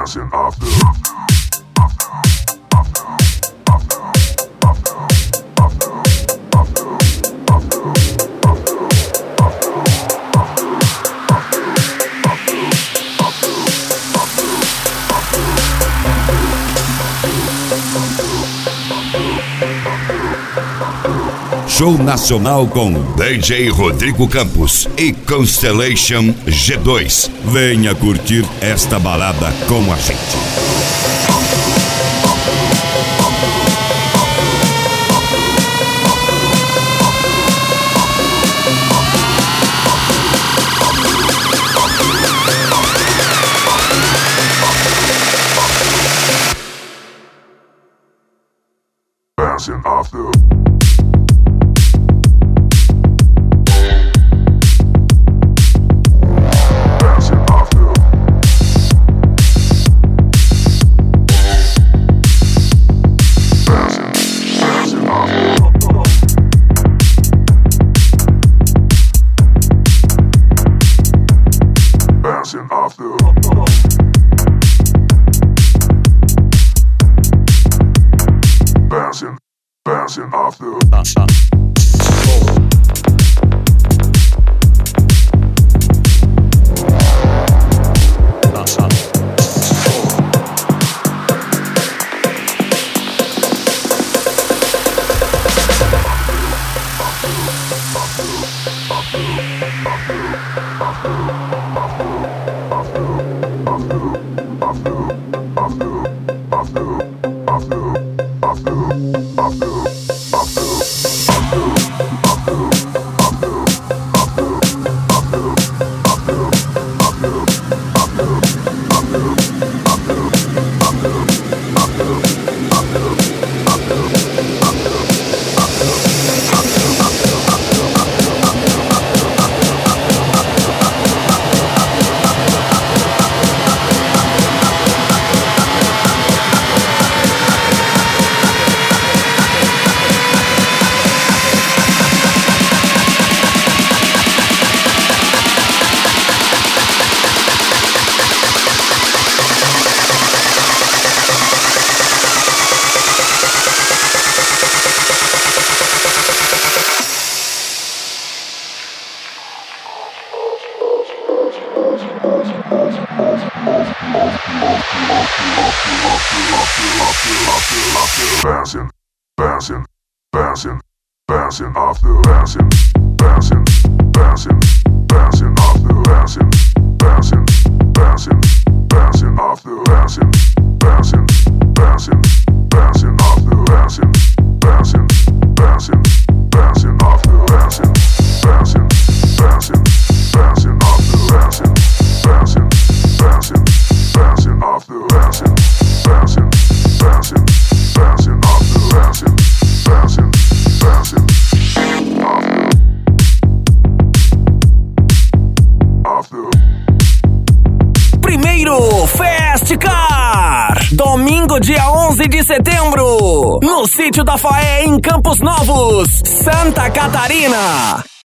Bouncing off the Show nacional com DJ Rodrigo Campos e Constellation G2. Venha curtir esta balada com a gente. bouncing off the off the bouncing off the bouncing off the bouncing off the bouncing off the bouncing off the bouncing off the bouncing off the bouncing off the bouncing Primeiro Fast Car, domingo dia 11 de setembro, no Sítio da Faé em Campos Novos, Santa Catarina.